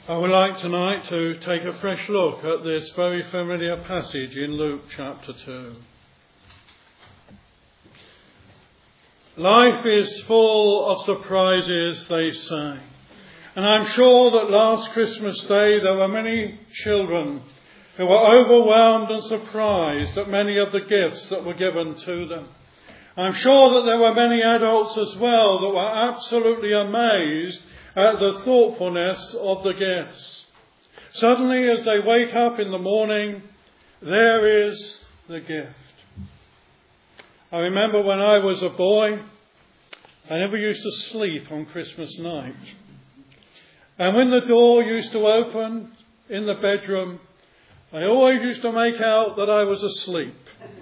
I would like tonight to take a fresh look at this very familiar passage in Luke chapter 2. Life is full of surprises, they say. And I'm sure that last Christmas Day there were many children who were overwhelmed and surprised at many of the gifts that were given to them. I'm sure that there were many adults as well that were absolutely amazed at the thoughtfulness of the gifts. Suddenly, as they wake up in the morning, there is the gift. I remember when I was a boy, I never used to sleep on Christmas night. And when the door used to open in the bedroom, I always used to make out that I was asleep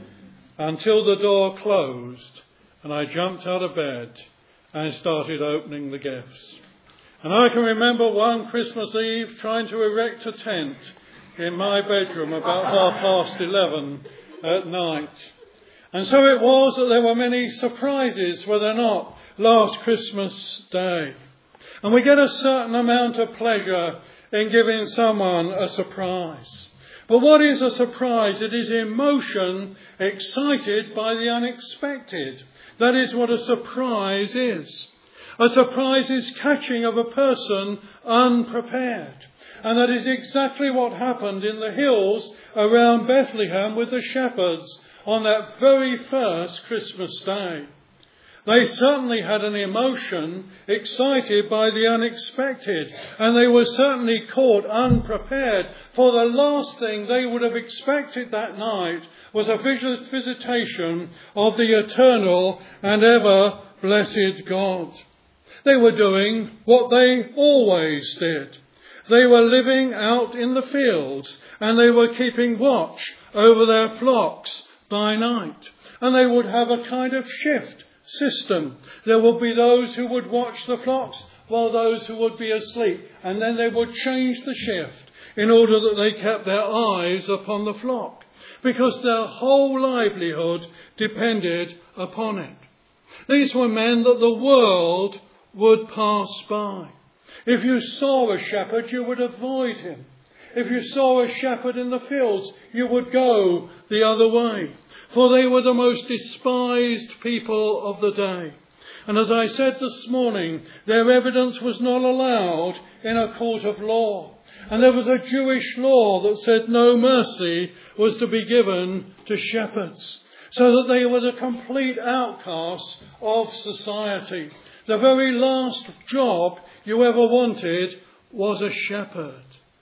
until the door closed and I jumped out of bed and started opening the gifts. And I can remember one Christmas Eve trying to erect a tent in my bedroom about 11:30 at night. And so it was that there were many surprises, were there not, last Christmas Day. And we get a certain amount of pleasure in giving someone a surprise. But what is a surprise? It is emotion excited by the unexpected. That is what a surprise is. A surprise is catching of a person unprepared. And that is exactly what happened in the hills around Bethlehem with the shepherds on that very first Christmas Day. They certainly had an emotion excited by the unexpected, and they were certainly caught unprepared, for the last thing they would have expected that night was a visitation of the eternal and ever blessed God. They were doing what they always did. They were living out in the fields, and they were keeping watch over their flocks by night. And they would have a kind of shift system. There would be those who would watch the flocks while those who would be asleep. And then they would change the shift in order that they kept their eyes upon the flock, because their whole livelihood depended upon it. These were men that the world would pass by. If you saw a shepherd, you would avoid him. If you saw a shepherd in the fields, you would go the other way, for they were the most despised people of the day. And as I said this morning, their evidence was not allowed in a court of law. And there was a Jewish law that said no mercy was to be given to shepherds, so that they were the complete outcasts of society. The very last job you ever wanted was a shepherd.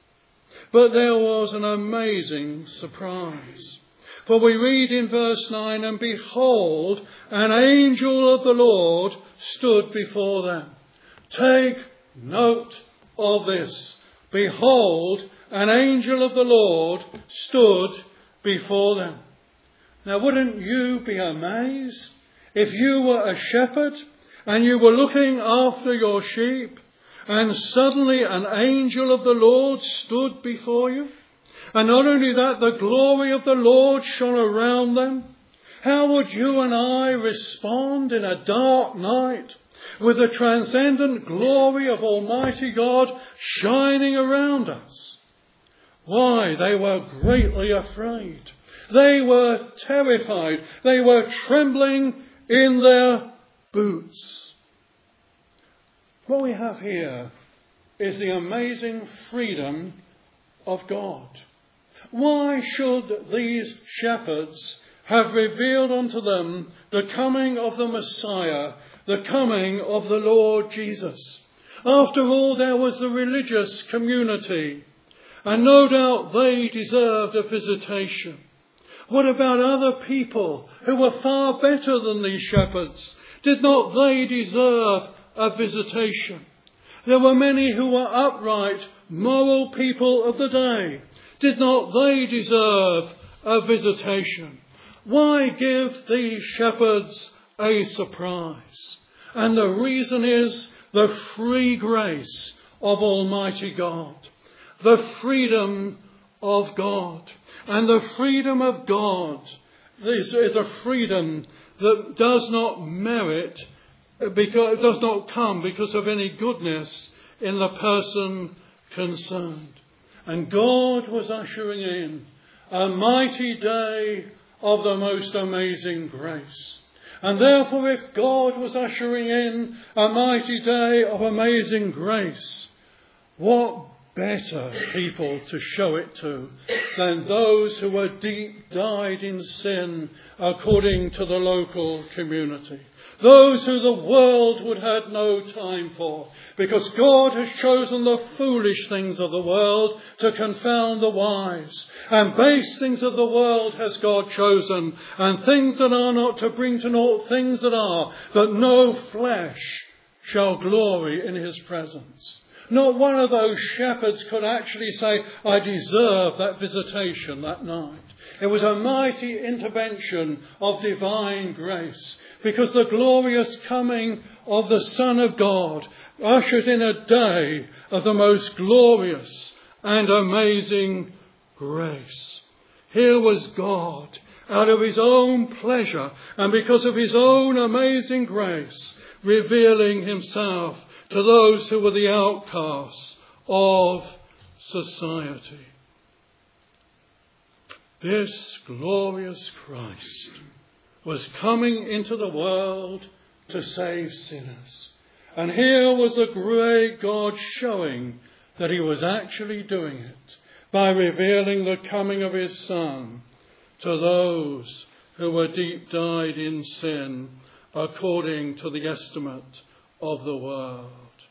But there was an amazing surprise. For we read in verse 9, and behold, an angel of the Lord stood before them. Take note of this. Behold, an angel of the Lord stood before them. Now, wouldn't you be amazed if you were a shepherd and you were looking after your sheep, and suddenly an angel of the Lord stood before you? And not only that, the glory of the Lord shone around them. How would you and I respond in a dark night with the transcendent glory of Almighty God shining around us? Why, they were greatly afraid. They were terrified. They were trembling in their boots. What we have here is the amazing freedom of God. Why should these shepherds have revealed unto them the coming of the Messiah, the coming of the Lord Jesus? After all, there was the religious community, and no doubt they deserved a visitation. What about other people who were far better than these shepherds? Did not they deserve a visitation? There were many who were upright, moral people of the day. Did not they deserve a visitation? Why give these shepherds a surprise? And the reason is the free grace of Almighty God. The freedom of God. And the freedom of God, this is a freedom that does not merit, because it does not come because of any goodness in the person concerned. And God was ushering in a mighty day of the most amazing grace. And therefore, if God was ushering in a mighty day of amazing grace, what better people to show it to than those who were deep dyed in sin according to the local community. Those who the world would have no time for, because God has chosen the foolish things of the world to confound the wise. And base things of the world has God chosen, and things that are not to bring to naught things that are, that no flesh shall glory in his presence. Not one of those shepherds could actually say, I deserve that visitation that night. It was a mighty intervention of divine grace, because the glorious coming of the Son of God ushered in a day of the most glorious and amazing grace. Here was God, out of his own pleasure and because of his own amazing grace, revealing himself to those who were the outcasts of society. This glorious Christ was coming into the world to save sinners. And here was the great God showing that he was actually doing it by revealing the coming of his Son to those who were deep dyed in sin according to the estimate of the world.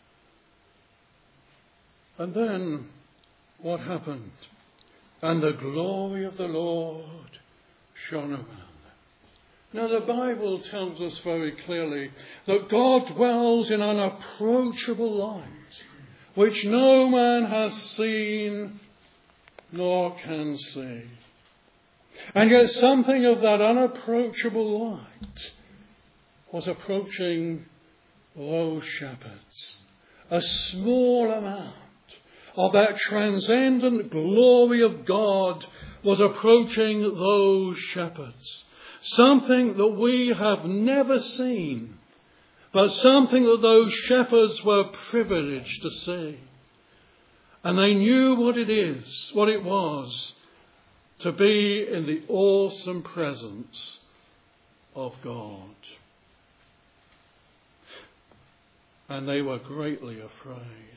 And then what happened? And the glory of the Lord shone around them. Now the Bible tells us very clearly that God dwells in unapproachable light, which no man has seen nor can see. And yet something of that unapproachable light was approaching those shepherds. A small amount of that transcendent glory of God was approaching those shepherds. Something that we have never seen, but something that those shepherds were privileged to see. And they knew what it was to be in the awesome presence of God. And they were greatly afraid.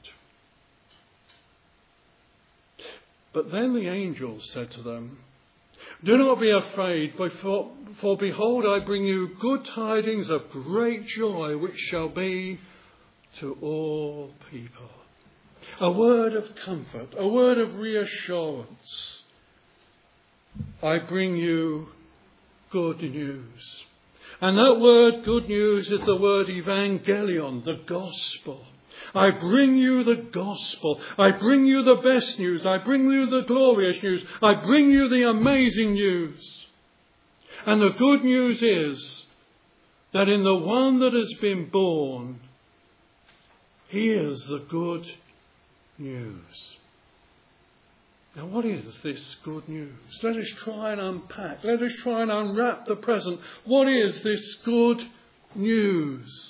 But then the angel said to them, do not be afraid, for behold, I bring you good tidings of great joy, which shall be to all people. A word of comfort, a word of reassurance. I bring you good news. And that word good news is the word evangelion, the gospel. I bring you the gospel. I bring you the best news. I bring you the glorious news. I bring you the amazing news. And the good news is that in the one that has been born, he is the good news. Now, what is this good news? Let us try and unpack. Let us try and unwrap the present. What is this good news?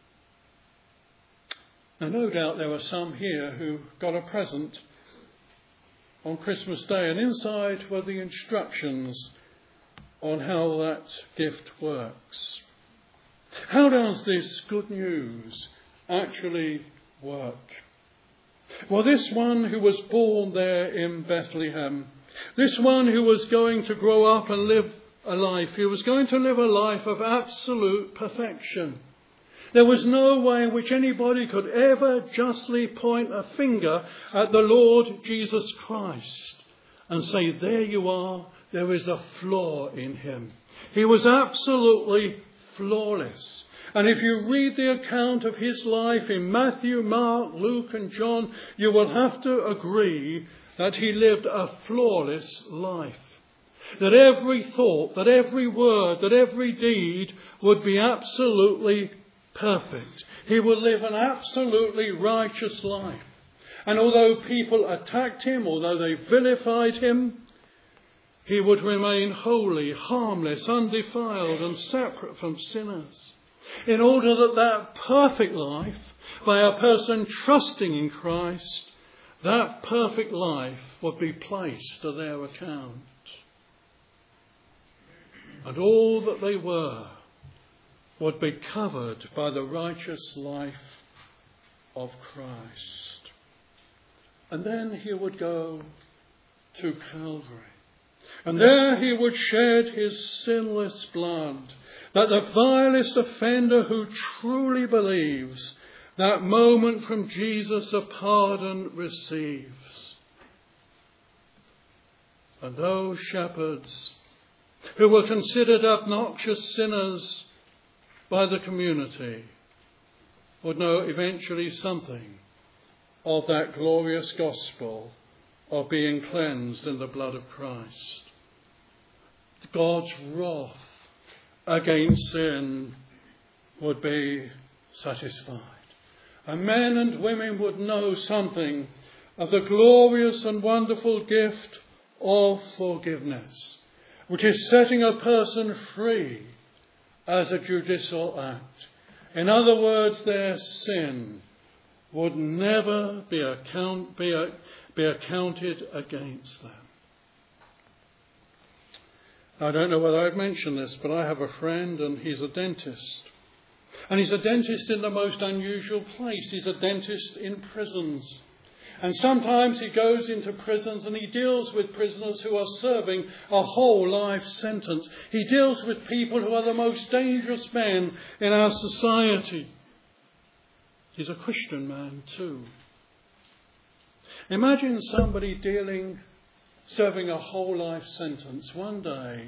Now, no doubt there are some here who got a present on Christmas Day, and inside were the instructions on how that gift works. How does this good news actually work? Well, this one who was born there in Bethlehem, this one who was going to grow up and live a life, he was going to live a life of absolute perfection. There was no way in which anybody could ever justly point a finger at the Lord Jesus Christ and say, there you are, there is a flaw in him. He was absolutely flawless. And if you read the account of his life in Matthew, Mark, Luke and John, you will have to agree that he lived a flawless life. That every thought, that every word, that every deed would be absolutely perfect. He would live an absolutely righteous life. And although people attacked him, although they vilified him, he would remain holy, harmless, undefiled and separate from sinners. In order that perfect life, by a person trusting in Christ, that perfect life would be placed to their account. And all that they were would be covered by the righteous life of Christ. And then he would go to Calvary. And there he would shed his sinless blood, that the vilest offender who truly believes, that moment from Jesus a pardon receives. And those shepherds who were considered obnoxious sinners by the community would know eventually something of that glorious gospel of being cleansed in the blood of Christ. God's wrath against sin would be satisfied. And men and women would know something of the glorious and wonderful gift of forgiveness, which is setting a person free as a judicial act. In other words, their sin would never be accounted against them. I don't know whether I've mentioned this, but I have a friend and he's a dentist. And he's a dentist in the most unusual place. He's a dentist in prisons. And sometimes he goes into prisons and he deals with prisoners who are serving a whole life sentence. He deals with people who are the most dangerous men in our society. He's a Christian man too. Imagine somebody serving a whole life sentence. One day,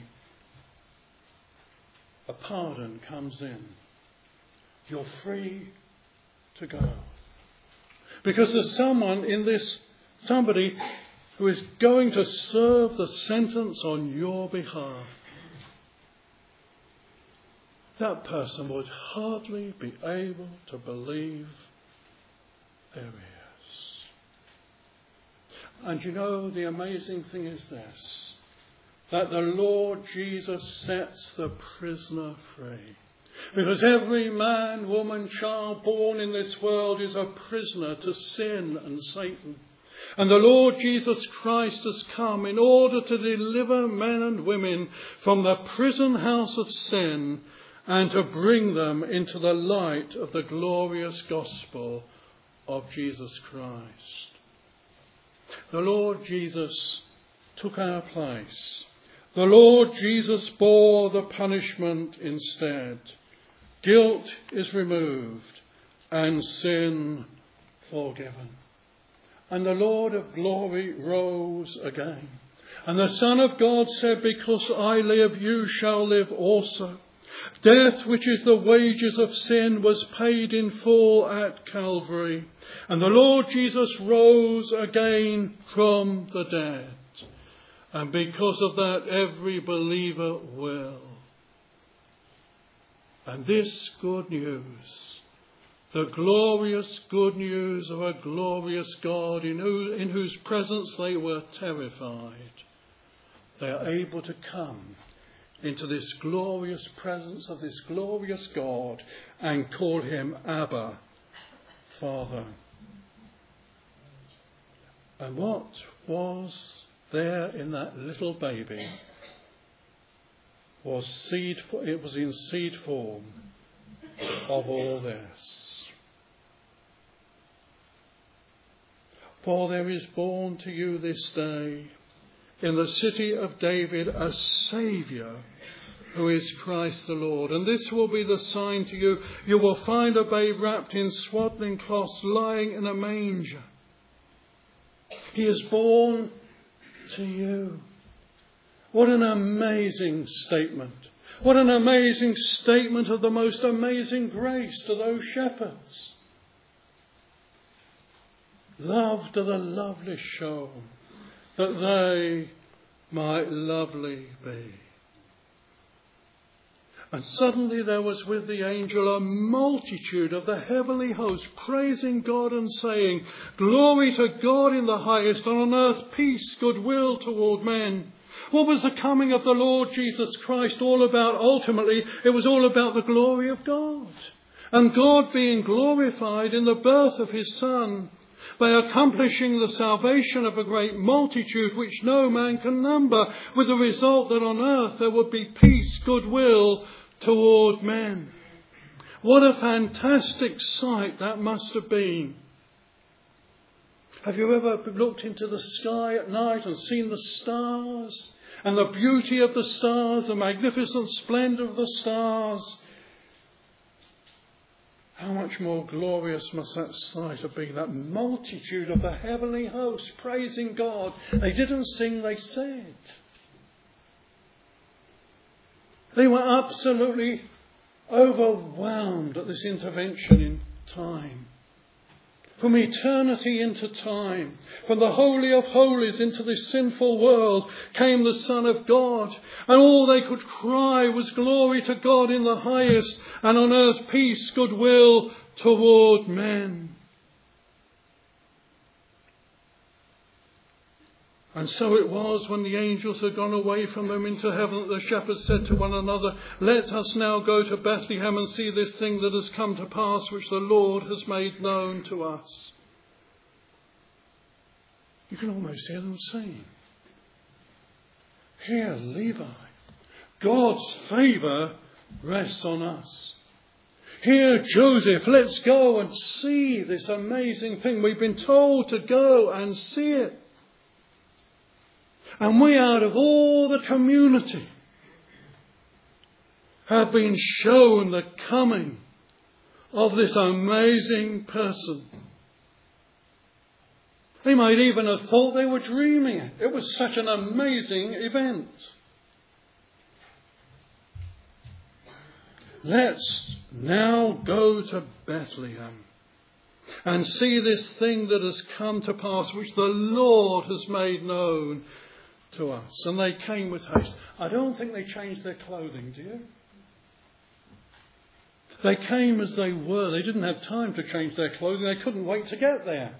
a pardon comes in. You're free to go. Because there's somebody who is going to serve the sentence on your behalf. That person would hardly be able to believe there is. And you know, the amazing thing is this, that the Lord Jesus sets the prisoner free. Because every man, woman, child born in this world is a prisoner to sin and Satan. And the Lord Jesus Christ has come in order to deliver men and women from the prison house of sin and to bring them into the light of the glorious gospel of Jesus Christ. The Lord Jesus took our place. The Lord Jesus bore the punishment instead. Guilt is removed and sin forgiven. And the Lord of glory rose again. And the Son of God said, because I live, you shall live also. Death, which is the wages of sin, was paid in full at Calvary. And the Lord Jesus rose again from the dead. And because of that, every believer will. And this good news, the glorious good news of a glorious God in whose presence they were terrified, they are able to come into this glorious presence of this glorious God and call him Abba, Father. And what was there in that little baby was in seed form of all this. For there is born to you this day in the city of David a Saviour, who is Christ the Lord. And this will be the sign to you. You will find a babe wrapped in swaddling cloths, lying in a manger. He is born to you. What an amazing statement. What an amazing statement of the most amazing grace to those shepherds. Love to the lovely shown, that they might lovely be. And suddenly there was with the angel a multitude of the heavenly host, praising God and saying, Glory to God in the highest, and on earth peace, goodwill toward men. What was the coming of the Lord Jesus Christ all about? Ultimately, it was all about the glory of God. And God being glorified in the birth of his Son. By accomplishing the salvation of a great multitude which no man can number, with the result that on earth there would be peace, goodwill toward men. What a fantastic sight that must have been. Have you ever looked into the sky at night and seen the stars and the beauty of the stars, the magnificent splendour of the stars? How much more glorious must that sight have been, that multitude of the heavenly host praising God. They didn't sing, they said. They were absolutely overwhelmed at this intervention in time. From eternity into time, from the Holy of Holies into this sinful world, came the Son of God. And all they could cry was glory to God in the highest, and on earth peace, goodwill toward men. And so it was when the angels had gone away from them into heaven that the shepherds said to one another, "Let us now go to Bethlehem and see this thing that has come to pass, which the Lord has made known to us." You can almost hear them saying, "Here, Levi, God's favour rests on us. Here, Joseph, let's go and see this amazing thing. We've been told to go and see it. And we, out of all the community, have been shown the coming of this amazing person." They might even have thought they were dreaming it. It was such an amazing event. Let's now go to Bethlehem and see this thing that has come to pass, which the Lord has made known to us. And they came with haste. I don't think they changed their clothing, do you? They came as they were. They didn't have time to change their clothing. They couldn't wait to get there.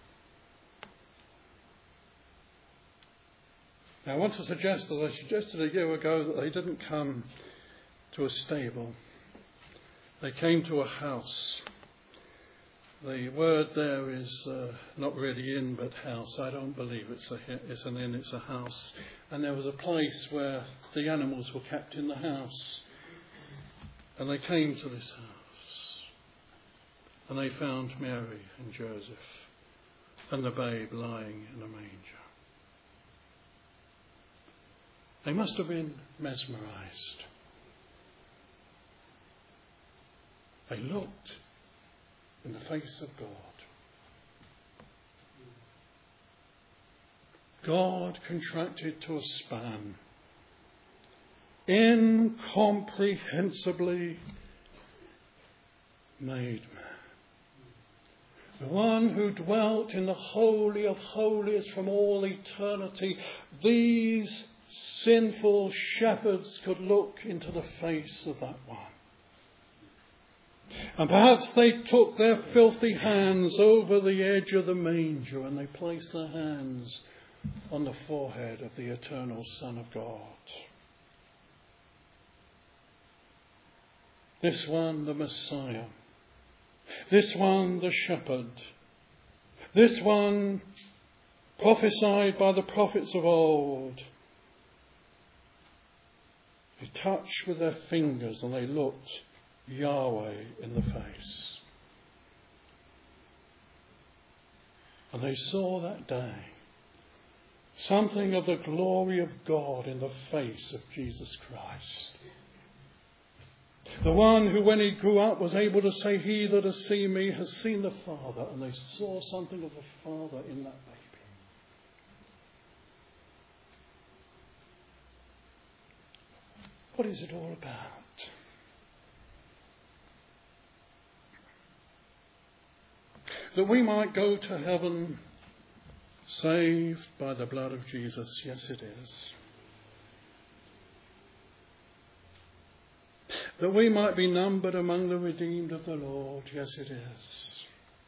Now, I want to suggest, as I suggested a year ago, that they didn't come to a stable. They came to a house. The word there is not really inn but house. I don't believe it's an inn, it's a house. And there was a place where the animals were kept in the house. And they came to this house. And they found Mary and Joseph and the babe lying in a manger. They must have been mesmerised. They looked in the face of God. God contracted to a span, incomprehensibly made man. The one who dwelt in the Holy of Holies from all eternity. These sinful shepherds could look into the face of that one. And perhaps they took their filthy hands over the edge of the manger and they placed their hands on the forehead of the eternal Son of God. This one, the Messiah. This one, the shepherd. This one, prophesied by the prophets of old. They touched with their fingers and they looked Yahweh in the face. And they saw that day something of the glory of God in the face of Jesus Christ. The one who, when he grew up, was able to say, "He that has seen me has seen the Father." And they saw something of the Father in that baby. What is it all about? That we might go to heaven saved by the blood of Jesus. Yes, it is. That we might be numbered among the redeemed of the Lord. Yes, it is.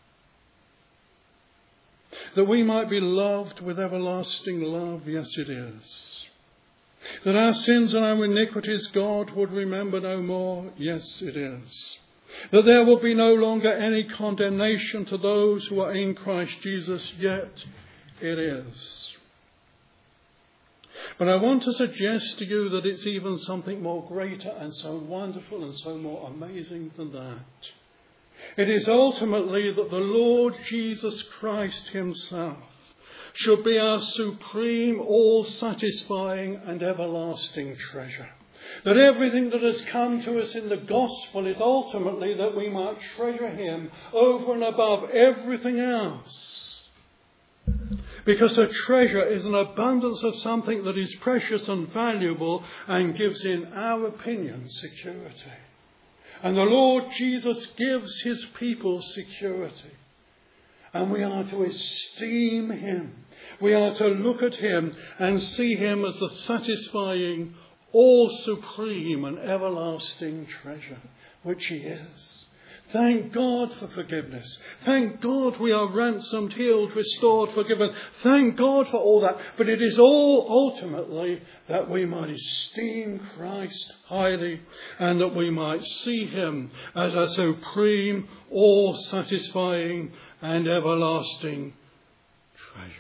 That we might be loved with everlasting love. Yes, it is. That our sins and our iniquities God would remember no more. Yes, it is. that there will be no longer any condemnation to those who are in Christ Jesus, yet it is. But I want to suggest to you that it's even something more greater and so wonderful and so more amazing than that. It is ultimately that the Lord Jesus Christ himself should be our supreme, all-satisfying and everlasting treasure. That everything that has come to us in the gospel is ultimately that we might treasure him over and above everything else. Because a treasure is an abundance of something that is precious and valuable and gives, in our opinion, security. And the Lord Jesus gives his people security. And we are to esteem him. We are to look at him and see him as the satisfying, all-supreme and everlasting treasure, which he is. Thank God for forgiveness. Thank God we are ransomed, healed, restored, forgiven. Thank God for all that. But it is all ultimately that we might esteem Christ highly and that we might see him as a supreme, all-satisfying and everlasting treasure.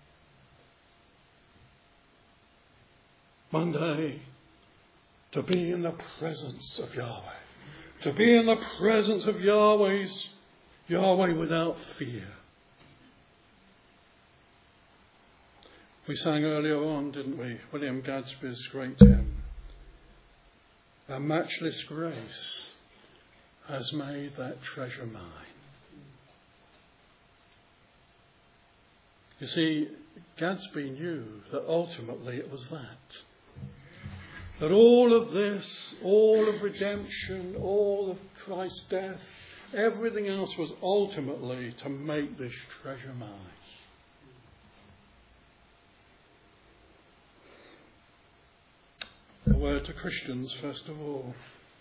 One day, to be in the presence of Yahweh. To be in the presence of Yahweh without fear. We sang earlier on, didn't we? William Gadsby's great hymn. A matchless grace has made that treasure mine. You see, Gadsby knew that ultimately it was that. That all of this, all of redemption, all of Christ's death, everything else was ultimately to make this treasure mine. A word to Christians, first of all.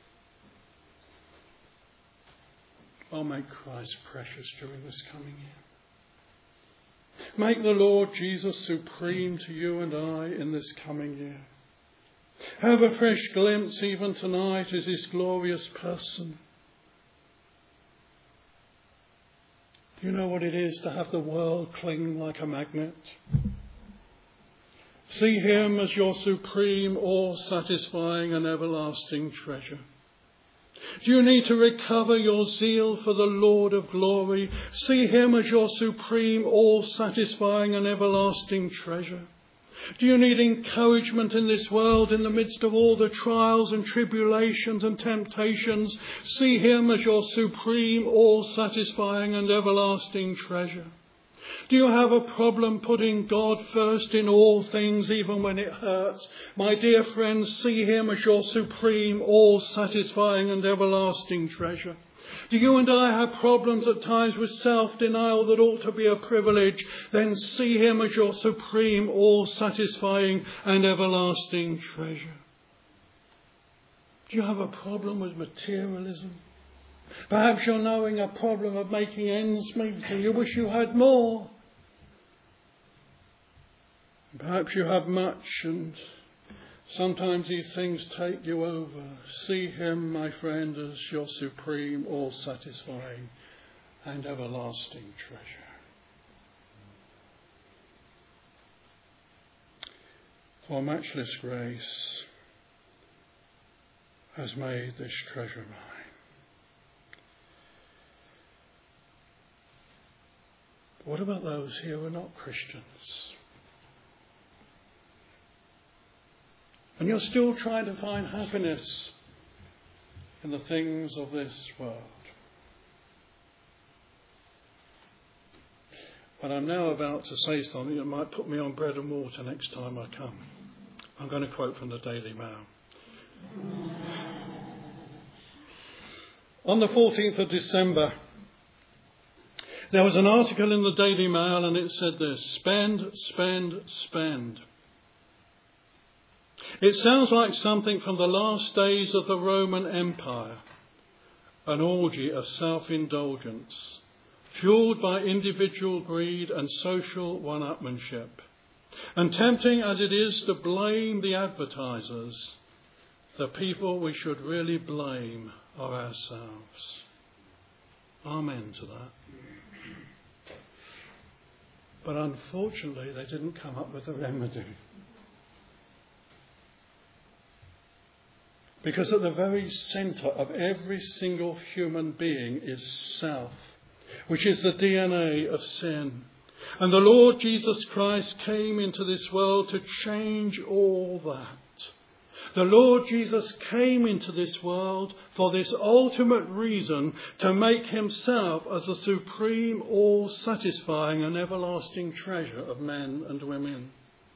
Oh, make Christ precious during this coming year. Make the Lord Jesus supreme to you and I in this coming year. Have a fresh glimpse even tonight as his glorious person. Do you know what it is to have the world cling like a magnet? See him as your supreme, all-satisfying and everlasting treasure. Do you need to recover your zeal for the Lord of glory? See him as your supreme, all-satisfying and everlasting treasure. Do you need encouragement in this world in the midst of all the trials and tribulations and temptations? See him as your supreme, all-satisfying and everlasting treasure. Do you have a problem putting God first in all things, even when it hurts? My dear friends, see him as your supreme, all-satisfying and everlasting treasure. Do you and I have problems at times with self-denial that ought to be a privilege? Then see him as your supreme, all-satisfying and everlasting treasure. Do you have a problem with materialism? Perhaps you're knowing a problem of making ends meet and you wish you had more. Perhaps you have much and sometimes these things take you over. See him, my friend, as your supreme, all-satisfying and everlasting treasure. For matchless grace has made this treasure mine. What about those here who are not Christians? And you're still trying to find happiness in the things of this world. But I'm now about to say something that might put me on bread and water next time I come. I'm going to quote from the Daily Mail. On the 14th of December, there was an article in the Daily Mail and it said this: spend, spend, spend. It sounds like something from the last days of the Roman Empire, an orgy of self-indulgence, fueled by individual greed and social one-upmanship. And tempting as it is to blame the advertisers, the people we should really blame are ourselves. Amen to that. But unfortunately, they didn't come up with a remedy. Because at the very centre of every single human being is self, which is the DNA of sin. And the Lord Jesus Christ came into this world to change all that. The Lord Jesus came into this world for this ultimate reason, to make himself as the supreme, all-satisfying and everlasting treasure of men and women.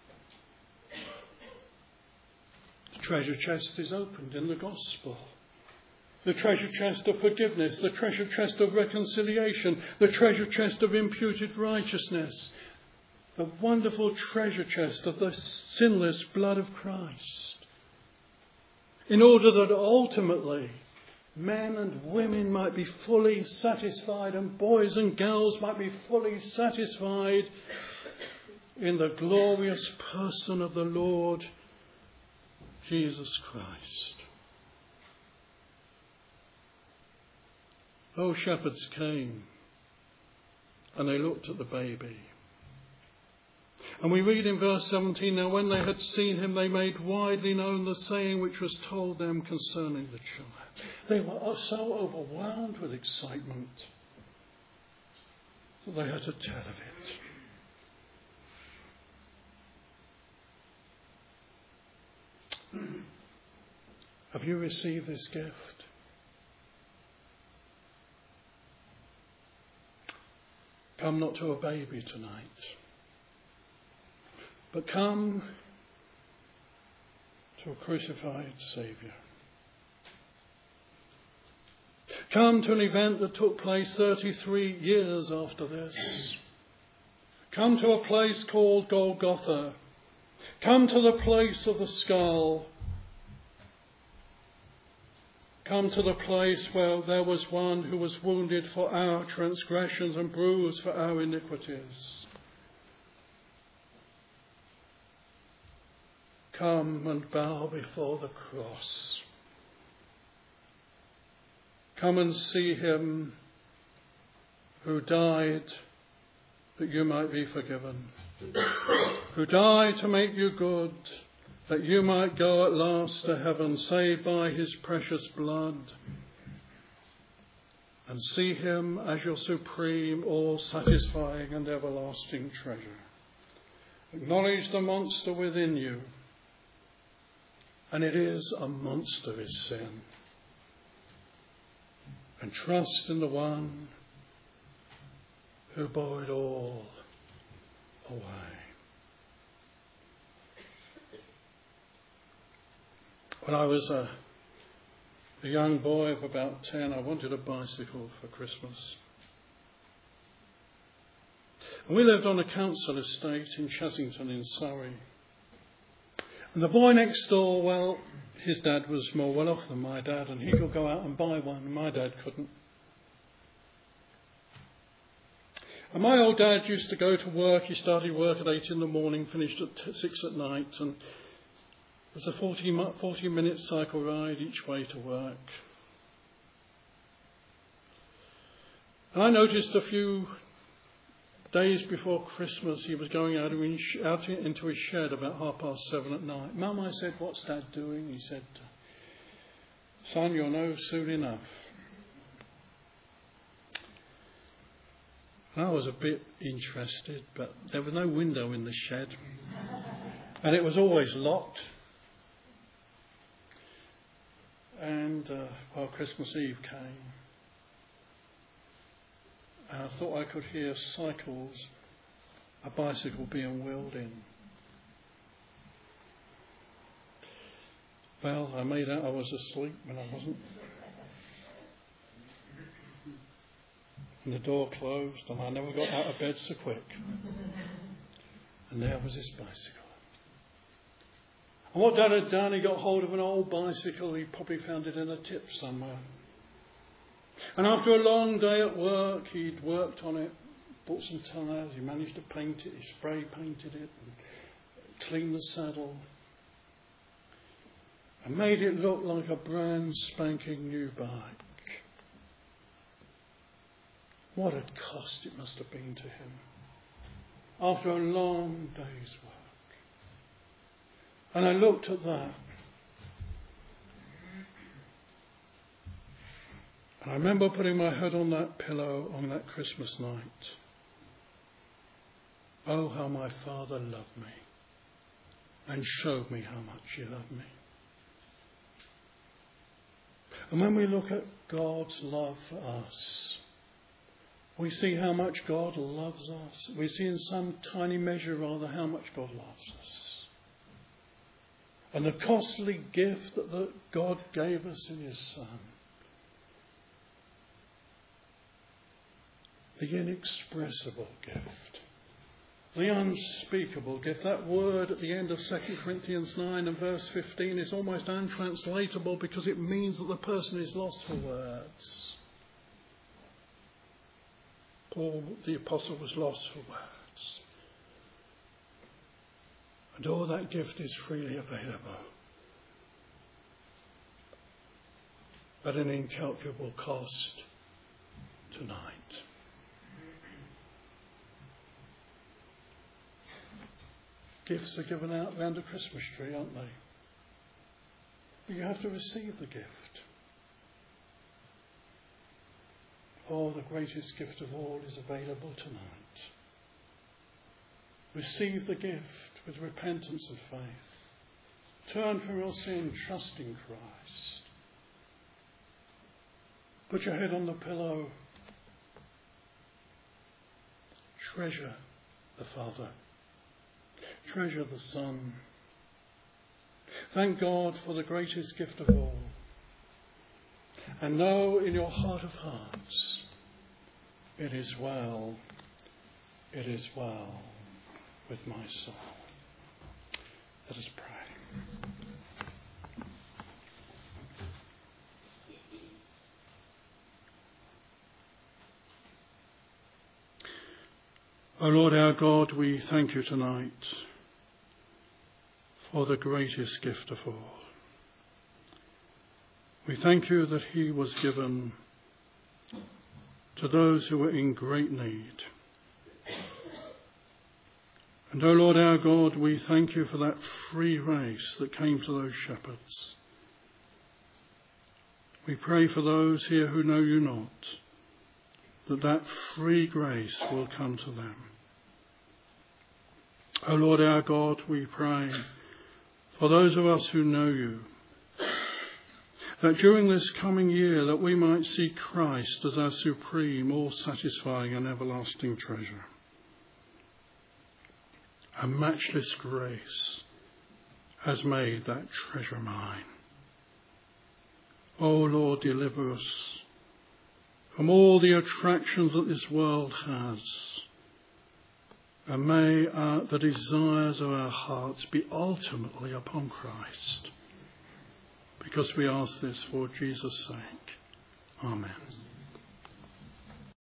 The treasure chest is opened in the gospel. The treasure chest of forgiveness, the treasure chest of reconciliation, the treasure chest of imputed righteousness, the wonderful treasure chest of the sinless blood of Christ. In order that ultimately men and women might be fully satisfied and boys and girls might be fully satisfied in the glorious person of the Lord Jesus Christ. Those shepherds came and they looked at the baby. And we read in verse 17, now when they had seen him, they made widely known the saying which was told them concerning the child. They were so overwhelmed with excitement that they had to tell of it. Have you received this gift? Come not to a baby tonight, but come to a crucified Saviour. Come to an event that took place 33 years after this. Come to a place called Golgotha. Come to the place of the skull. Come to the place where there was one who was wounded for our transgressions and bruised for our iniquities. Come and bow before the cross. Come and see him who died that you might be forgiven, who died to make you good, that you might go at last to heaven, saved by his precious blood, and see him as your supreme, all-satisfying and everlasting treasure. Acknowledge the monster within you, and it is a monster is sin. And trust in the one who bore it all away. When I was a young boy of about 10, I wanted a bicycle for Christmas. And we lived on a council estate in Chessington in Surrey. And the boy next door, well, his dad was more well off than my dad, and he could go out and buy one, and my dad couldn't. And my old dad used to go to work. He started work at 8 in the morning, finished at 6 at night, and it was a 40-minute cycle ride each way to work. And I noticed a few days before Christmas, he was going out into his shed about 7:30 at night. Mum, I said, what's Dad doing? He said, son, you'll know soon enough. And I was a bit interested, but there was no window in the shed. And it was always locked. And, Christmas Eve came. And I thought I could hear a bicycle being wheeled in. Well, I made out I was asleep when I wasn't. And the door closed, and I never got out of bed so quick. And there was his bicycle. And what Dad had done, he got hold of an old bicycle. He probably found it in a tip somewhere. And after a long day at work, he'd worked on it, bought some tyres, he managed to paint it, he spray painted it, and cleaned the saddle. and made it look like a brand spanking new bike. What a cost it must have been to him after a long day's work. And I looked at that, and I remember putting my head on that pillow on that Christmas night. Oh, how my Father loved me and showed me how much he loved me. And when we look at God's love for us, we see how much God loves us. We see in some tiny measure, rather, how much God loves us. And the costly gift that God gave us in his Son. The inexpressible gift. The unspeakable gift. That word at the end of 2 Corinthians 9 and verse 15 is almost untranslatable because it means that the person is lost for words. Paul, the apostle, was lost for words. And all that gift is freely available. At an incalculable cost tonight. Gifts are given out around the Christmas tree, aren't they? But you have to receive the gift. Oh, the greatest gift of all is available tonight. Receive the gift with repentance and faith. Turn from your sin, trust in Christ. Put your head on the pillow. Treasure the Father. Treasure the Son. Thank God for the greatest gift of all. And know in your heart of hearts, it is well with my soul. Let us pray. O Lord our God, we thank you tonight for the greatest gift of all. We thank you that he was given to those who were in great need. And, O Lord our God, we thank you for that free grace that came to those shepherds. We pray for those here who know you not, that free grace will come to them. O Lord our God, we pray for those of us who know you, that during this coming year that we might see Christ as our supreme, all-satisfying and everlasting treasure. A matchless grace has made that treasure mine. O Lord, deliver us from all the attractions that this world has, and may the desires of our hearts be ultimately upon Christ. Because we ask this for Jesus' sake. Amen.